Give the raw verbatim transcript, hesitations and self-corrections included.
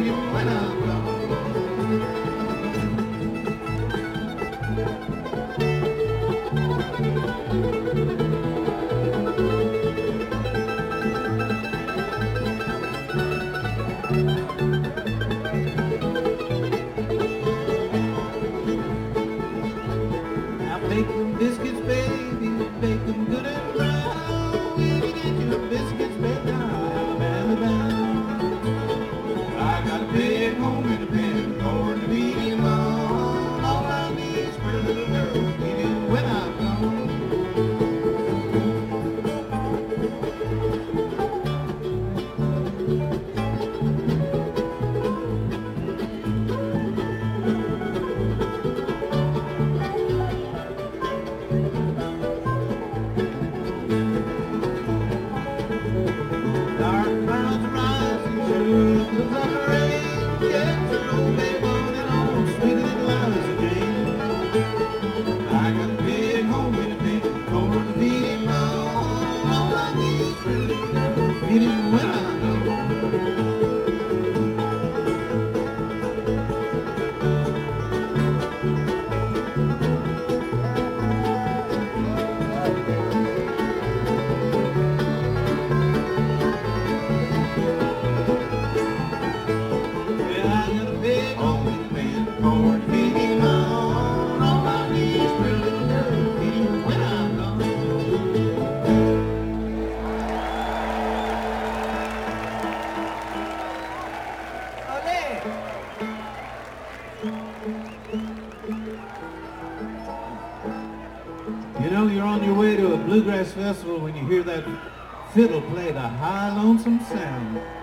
feed him when I'm gone. Bake them biscuits, baby, bake them good and brown. When you get your biscuits baked down, Alabama bound. I got a big home in the pen, going to be him on. All I need is pretty little girl, feed him when I'm gone. You know, you're on your way to a bluegrass festival when you hear that fiddle play the high lonesome sound.